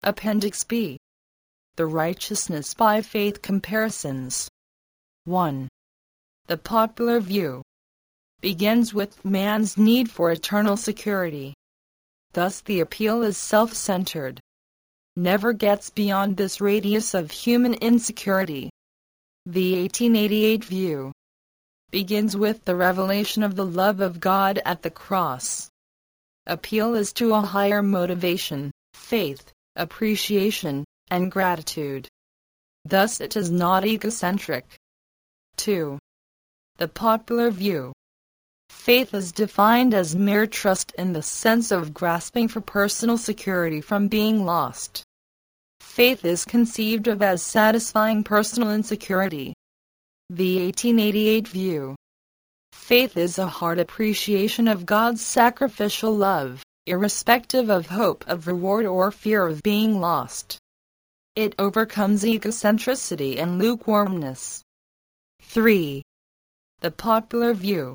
Appendix B. The righteousness by faith comparisons. 1. The popular view begins with man's need for eternal security. Thus the appeal is self-centered. Never gets beyond this radius of human insecurity. The 1888 view begins with the revelation of the love of God at the cross. Appeal is to a higher motivation, faith, appreciation, and gratitude. Thus it is not egocentric. 2. The popular view. Faith is defined as mere trust in the sense of grasping for personal security from being lost. Faith is conceived of as satisfying personal insecurity. The 1888 view. Faith is a heart appreciation of God's sacrificial love, irrespective of hope of reward or fear of being lost. It overcomes egocentricity and lukewarmness. 3. The popular view.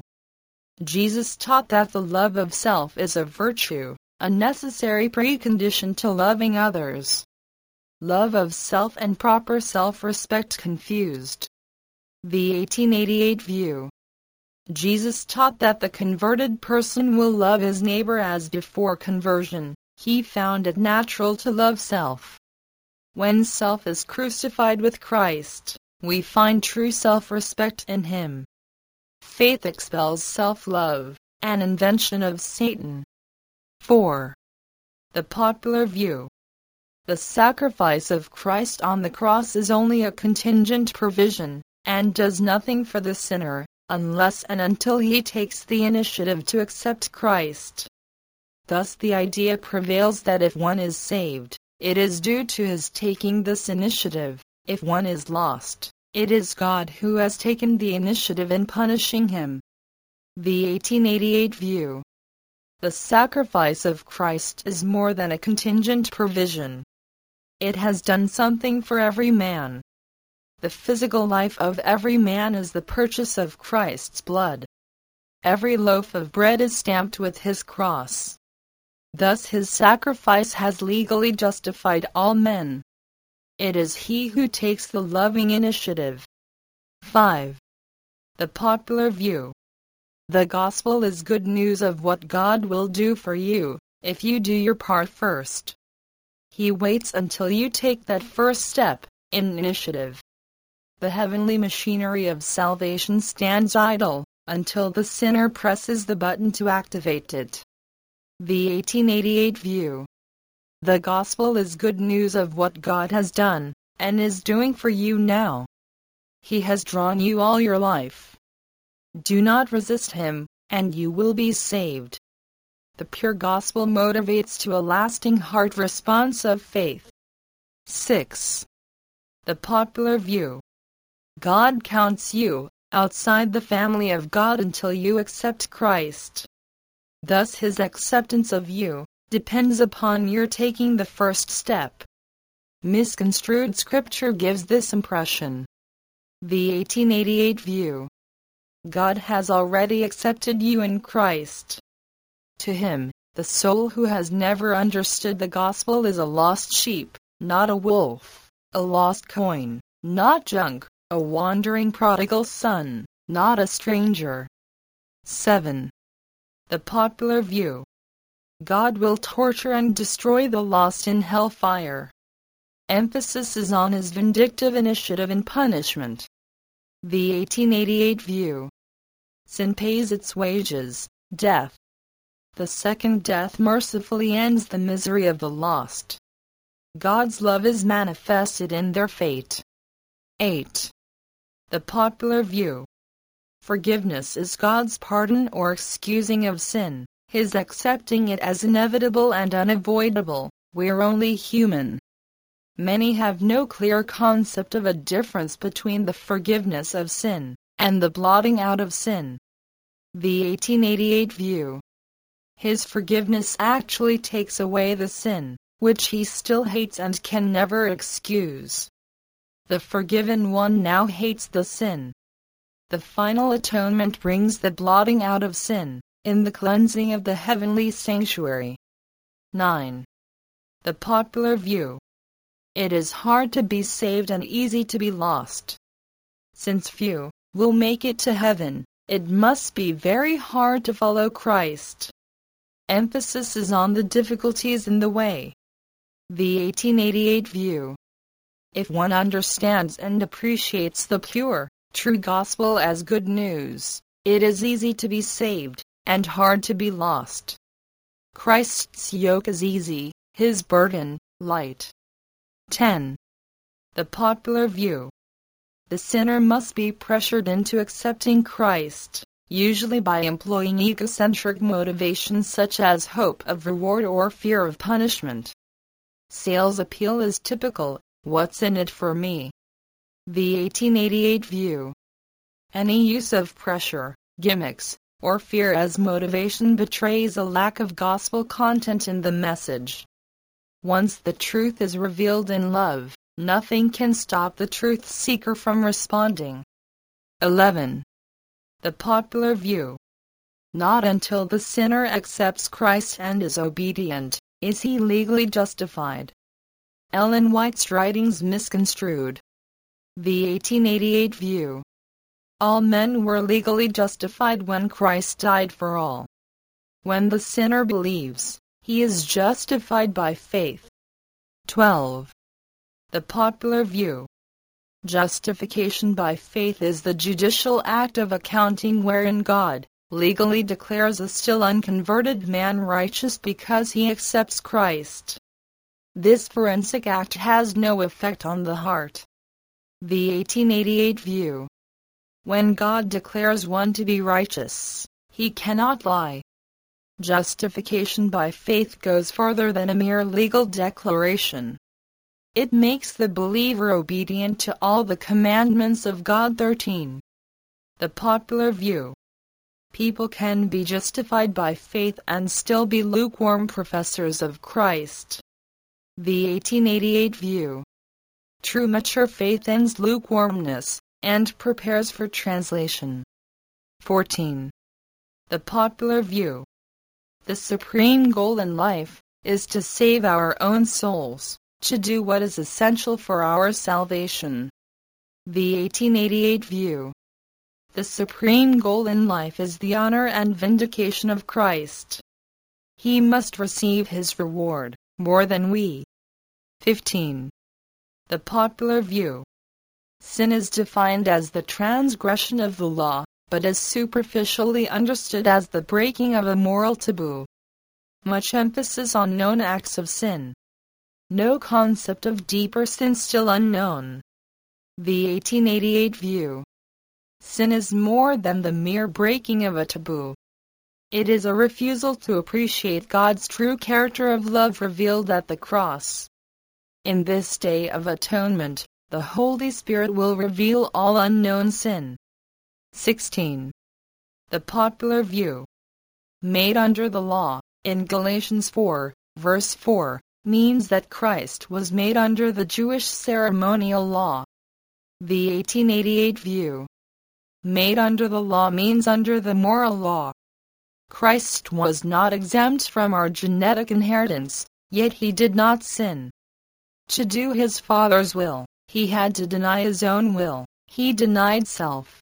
Jesus taught that the love of self is a virtue, a necessary precondition to loving others. Love of self and proper self-respect confused. The 1888 view. Jesus taught that the converted person will love his neighbor as before conversion. He found it natural to love self. When self is crucified with Christ, we find true self-respect in him. Faith expels self-love, an invention of Satan. 4. The popular view. The sacrifice of Christ on the cross is only a contingent provision, and does nothing for the sinner, unless and until he takes the initiative to accept Christ. Thus the idea prevails that if one is saved, it is due to his taking this initiative. If one is lost, it is God who has taken the initiative in punishing him. The 1888 view. The sacrifice of Christ is more than a contingent provision. It has done something for every man. The physical life of every man is the purchase of Christ's blood. Every loaf of bread is stamped with his cross. Thus his sacrifice has legally justified all men. It is he who takes the loving initiative. 5. The popular view. The gospel is good news of what God will do for you, if you do your part first. He waits until you take that first step, in initiative. The heavenly machinery of salvation stands idle, until the sinner presses the button to activate it. The 1888 view. The gospel is good news of what God has done, and is doing for you now. He has drawn you all your life. Do not resist him, and you will be saved. The pure gospel motivates to a lasting heart response of faith. 6. The popular view. God counts you outside the family of God until you accept Christ. Thus his acceptance of you depends upon your taking the first step. Misconstrued scripture gives this impression. The 1888 view. God has already accepted you in Christ. To him, the soul who has never understood the gospel is a lost sheep, not a wolf, a lost coin, not junk, a wandering prodigal son, not a stranger. 7. The popular view. God will torture and destroy the lost in hellfire. Emphasis is on his vindictive initiative in punishment. The 1888 view. Sin pays its wages, death. The second death mercifully ends the misery of the lost. God's love is manifested in their fate. 8. The popular view. Forgiveness is God's pardon or excusing of sin, his accepting it as inevitable and unavoidable. We're only human. Many have no clear concept of a difference between the forgiveness of sin and the blotting out of sin. The 1888 view. His forgiveness actually takes away the sin, which he still hates and can never excuse. The forgiven one now hates the sin. The final atonement brings the blotting out of sin, in the cleansing of the heavenly sanctuary. 9. The popular view. It is hard to be saved and easy to be lost. Since few will make it to heaven, it must be very hard to follow Christ. Emphasis is on the difficulties in the way. The 1888 view. If one understands and appreciates the pure, true gospel as good news, it is easy to be saved, and hard to be lost. Christ's yoke is easy, his burden light. 10. The popular view. The sinner must be pressured into accepting Christ, usually by employing egocentric motivations such as hope of reward or fear of punishment. Sales appeal is typical. What's in it for me? The 1888 view. Any use of pressure, gimmicks, or fear as motivation betrays a lack of gospel content in the message. Once the truth is revealed in love, nothing can stop the truth seeker from responding. 11. The popular view. Not until the sinner accepts Christ and is obedient, is he legally justified. Ellen White's writings misconstrued. The 1888 view. All men were legally justified when Christ died for all. When the sinner believes, he is justified by faith. 12. The popular view. Justification by faith is the judicial act of accounting wherein God legally declares a still unconverted man righteous because he accepts Christ. This forensic act has no effect on the heart. The 1888 view. When God declares one to be righteous, he cannot lie. Justification by faith goes farther than a mere legal declaration. It makes the believer obedient to all the commandments of God. 13. The popular view. People can be justified by faith and still be lukewarm professors of Christ. The 1888 view. True mature faith ends lukewarmness and prepares for translation. 14. The popular view. The supreme goal in life is to save our own souls, to do what is essential for our salvation. The 1888 view. The supreme goal in life is the honor and vindication of Christ. He must receive his reward, more than we. 15. The popular view. Sin is defined as the transgression of the law, but is superficially understood as the breaking of a moral taboo. Much emphasis on known acts of sin. No concept of deeper sin still unknown. The 1888 view. Sin is more than the mere breaking of a taboo. It is a refusal to appreciate God's true character of love revealed at the cross. In this day of atonement, the Holy Spirit will reveal all unknown sin. 16. The popular view. Made under the law, in Galatians 4, verse 4, means that Christ was made under the Jewish ceremonial law. The 1888 view. Made under the law means under the moral law. Christ was not exempt from our genetic inheritance, yet he did not sin. To do his Father's will, he had to deny his own will. He denied self.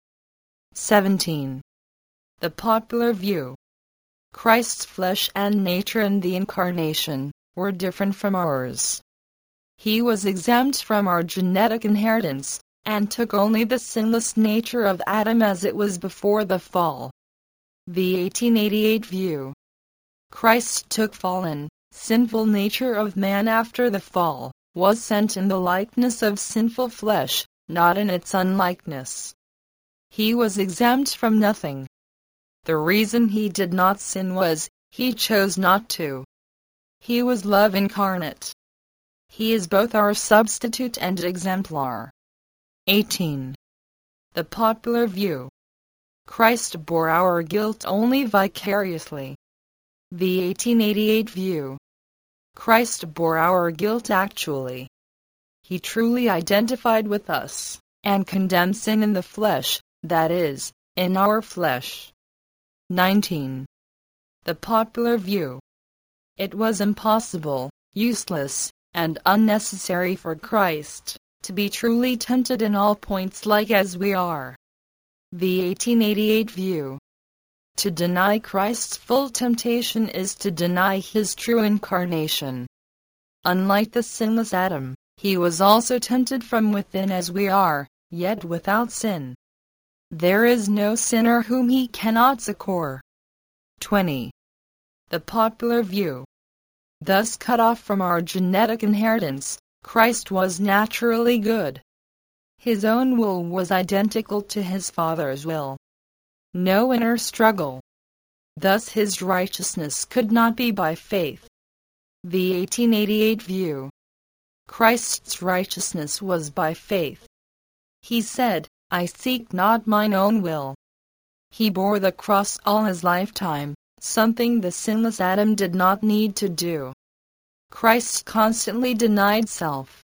17. The popular view. Christ's flesh and nature in the Incarnation were different from ours. He was exempt from our genetic inheritance, and took only the sinless nature of Adam as it was before the fall. The 1888 view. Christ took fallen, sinful nature of man after the fall, was sent in the likeness of sinful flesh, not in its unlikeness. He was exempt from nothing. The reason he did not sin was, he chose not to. He was love incarnate. He is both our substitute and exemplar. 18. The popular view. Christ bore our guilt only vicariously. The 1888 view. Christ bore our guilt actually. He truly identified with us, and condemned sin in the flesh, that is, in our flesh. 19. The popular view. It was impossible, useless, and unnecessary for Christ to be truly tempted in all points like as we are. The 1888 view. To deny Christ's full temptation is to deny his true incarnation. Unlike the sinless Adam, he was also tempted from within as we are, yet without sin. There is no sinner whom he cannot succor. 20. The popular view. Thus cut off from our genetic inheritance, Christ was naturally good. His own will was identical to his Father's will. No inner struggle. Thus his righteousness could not be by faith. The 1888 view. Christ's righteousness was by faith. He said, "I seek not mine own will." He bore the cross all his lifetime, something the sinless Adam did not need to do. Christ constantly denied self.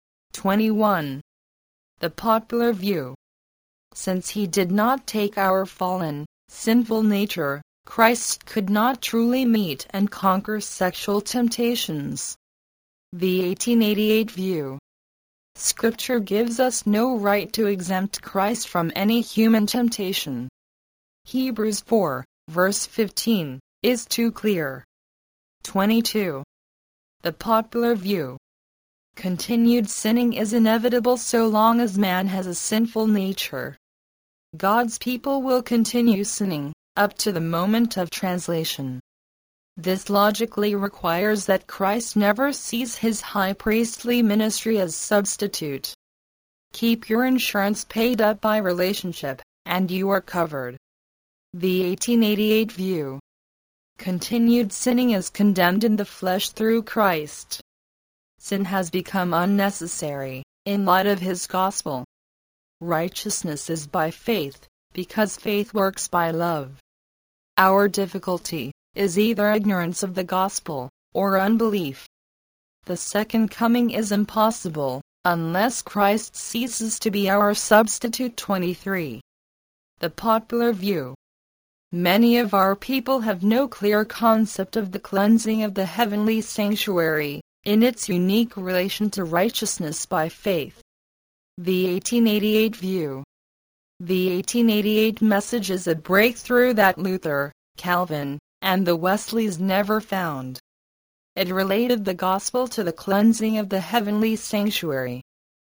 21. The popular view. Since he did not take our fallen, sinful nature, Christ could not truly meet and conquer sexual temptations. The 1888 view. Scripture gives us no right to exempt Christ from any human temptation. Hebrews 4, verse 15, is too clear. 22. The popular view. Continued sinning is inevitable so long as man has a sinful nature. God's people will continue sinning, up to the moment of translation. This logically requires that Christ never cease his high priestly ministry as substitute. Keep your insurance paid up by relationship, and you are covered. The 1888 view. Continued sinning is condemned in the flesh through Christ. Sin has become unnecessary, in light of his gospel. Righteousness is by faith, because faith works by love. Our difficulty is either ignorance of the gospel, or unbelief. The second coming is impossible, unless Christ ceases to be our substitute. 23. The popular view. Many of our people have no clear concept of the cleansing of the heavenly sanctuary, in its unique relation to righteousness by faith. The 1888 view. The 1888 message is a breakthrough that Luther, Calvin, and the Wesleys never found. It related the gospel to the cleansing of the heavenly sanctuary.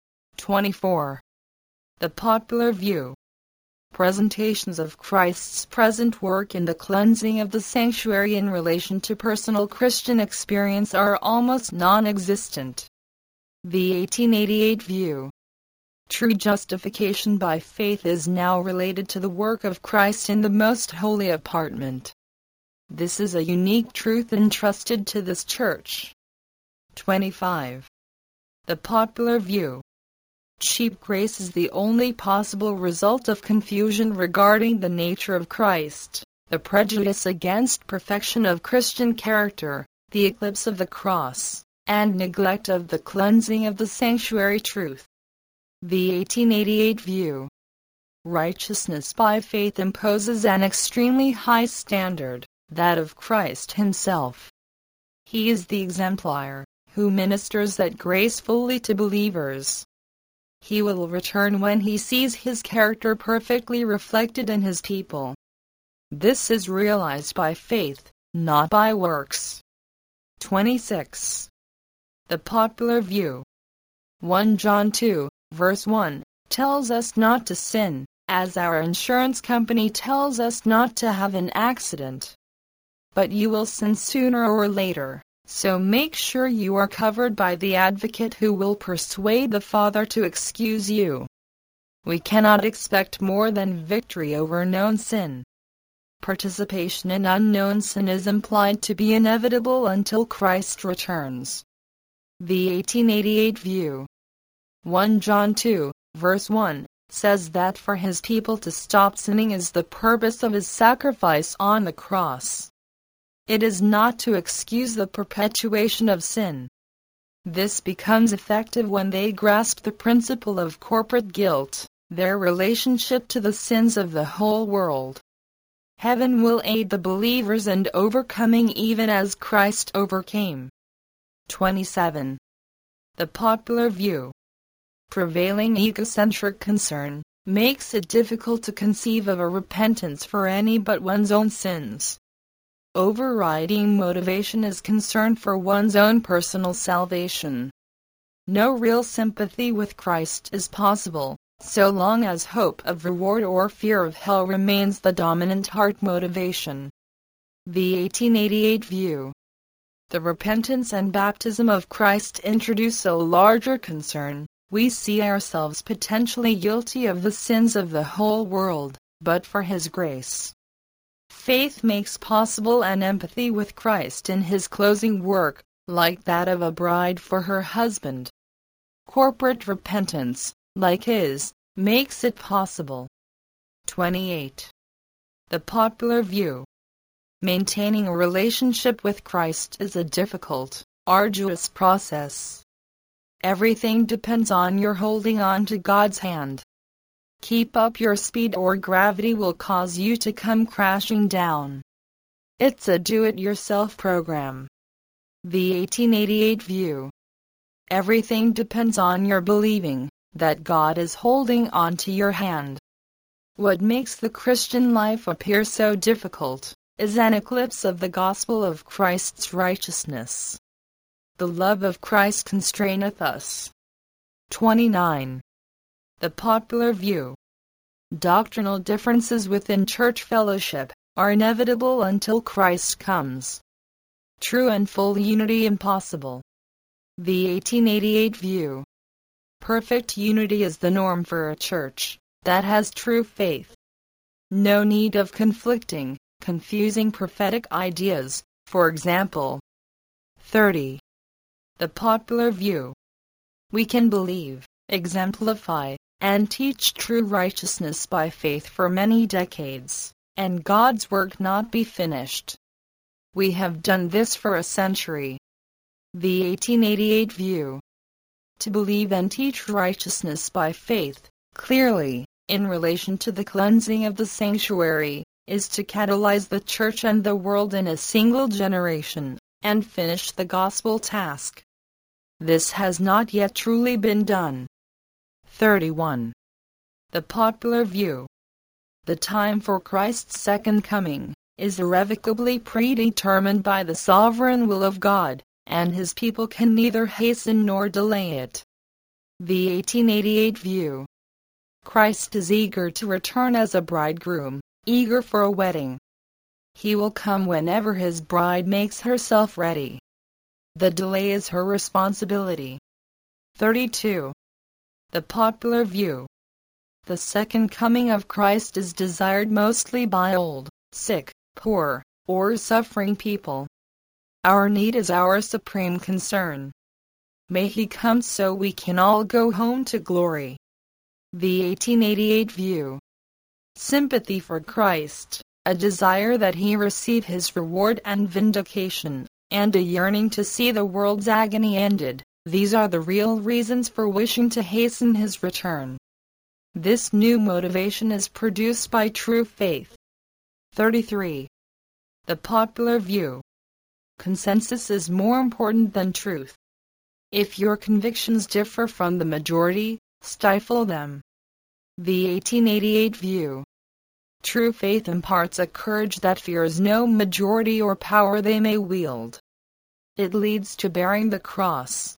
24. The popular view. Presentations of Christ's present work in the cleansing of the sanctuary in relation to personal Christian experience are almost non-existent. The 1888 view. True justification by faith is now related to the work of Christ in the most holy apartment. This is a unique truth entrusted to this church. 25. The popular view. Cheap grace is the only possible result of confusion regarding the nature of Christ, the prejudice against perfection of Christian character, the eclipse of the cross, and neglect of the cleansing of the sanctuary truth. The 1888 view. Righteousness by faith imposes an extremely high standard, that of Christ himself. He is the exemplar, who ministers that grace fully to believers. He will return when he sees his character perfectly reflected in his people. This is realized by faith, not by works. 26. The popular view. 1 John 2, verse 1, tells us not to sin, as our insurance company tells us not to have an accident. But you will sin sooner or later, so make sure you are covered by the advocate who will persuade the Father to excuse you. We cannot expect more than victory over known sin. Participation in unknown sin is implied to be inevitable until Christ returns. The 1888 view. 1 John 2, verse 1, says that for his people to stop sinning is the purpose of his sacrifice on the cross. It is not to excuse the perpetuation of sin. This becomes effective when they grasp the principle of corporate guilt, their relationship to the sins of the whole world. Heaven will aid the believers in overcoming even as Christ overcame. 27. The popular view. Prevailing egocentric concern makes it difficult to conceive of a repentance for any but one's own sins. Overriding motivation is concern for one's own personal salvation. No real sympathy with Christ is possible, so long as hope of reward or fear of hell remains the dominant heart motivation. The 1888 view. The repentance and baptism of Christ introduce a larger concern. We see ourselves potentially guilty of the sins of the whole world, but for His grace. Faith makes possible an empathy with Christ in His closing work, like that of a bride for her husband. Corporate repentance, like His, makes it possible. 28. The popular view. Maintaining a relationship with Christ is a difficult, arduous process. Everything depends on your holding on to God's hand. Keep up your speed or gravity will cause you to come crashing down. It's a do-it-yourself program. The 1888 view. Everything depends on your believing that God is holding on to your hand. What makes the Christian life appear so difficult is an eclipse of the gospel of Christ's righteousness. The love of Christ constraineth us. 29. The popular view. Doctrinal differences within church fellowship are inevitable until Christ comes. True and full unity impossible. The 1888 view. Perfect unity is the norm for a church that has true faith. No need of conflicting, confusing prophetic ideas, for example. 30. The popular view. We can believe, exemplify, and teach true righteousness by faith for many decades, and God's work not be finished. We have done this for a century. The 1888 view. To believe and teach righteousness by faith, clearly, in relation to the cleansing of the sanctuary, is to catalyze the church and the world in a single generation, and finish the gospel task. This has not yet truly been done. 31. The popular view. The time for Christ's second coming is irrevocably predetermined by the sovereign will of God, and His people can neither hasten nor delay it. The 1888 view. Christ is eager to return as a bridegroom, eager for a wedding. He will come whenever His bride makes herself ready. The delay is her responsibility. 32. The popular view. The second coming of Christ is desired mostly by old, sick, poor, or suffering people. Our need is our supreme concern. May He come so we can all go home to glory. The 1888 view. Sympathy for Christ, a desire that He receive His reward and vindication, and a yearning to see the world's agony ended. These are the real reasons for wishing to hasten His return. This new motivation is produced by true faith. 33. The popular view. Consensus is more important than truth. If your convictions differ from the majority, stifle them. The 1888 view. True faith imparts a courage that fears no majority or power they may wield. It leads to bearing the cross.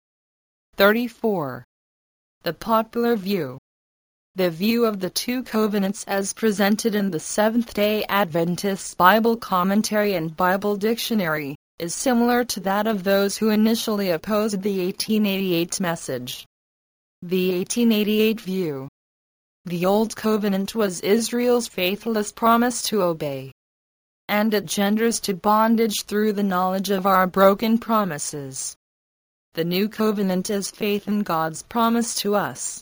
34. The popular view. The view of the two covenants as presented in the Seventh-day Adventist Bible Commentary and Bible Dictionary is similar to that of those who initially opposed the 1888 message. The 1888 view. The Old Covenant was Israel's faithless promise to obey, and it genders to bondage through the knowledge of our broken promises. The New Covenant is faith in God's promise to us.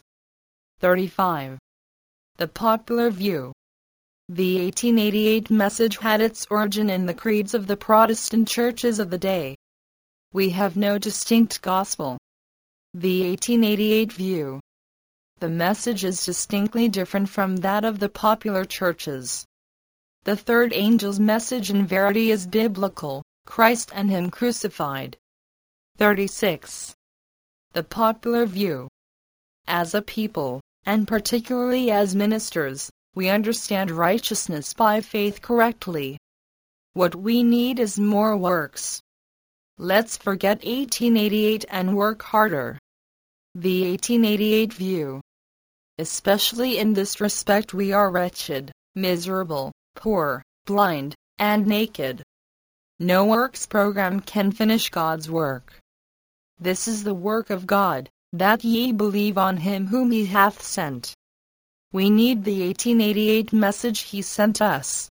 35. The popular view. The 1888 message had its origin in the creeds of the Protestant churches of the day. We have no distinct gospel. The 1888 view. The message is distinctly different from that of the popular churches. The third angel's message in verity is biblical, Christ and Him crucified. 36. The popular view. As a people, and particularly as ministers, we understand righteousness by faith correctly. What we need is more works. Let's forget 1888 and work harder. The 1888 view. Especially in this respect, we are wretched, miserable, poor, blind, and naked. No works program can finish God's work. This is the work of God, that ye believe on him whom he hath sent. We need the 1888 message he sent us.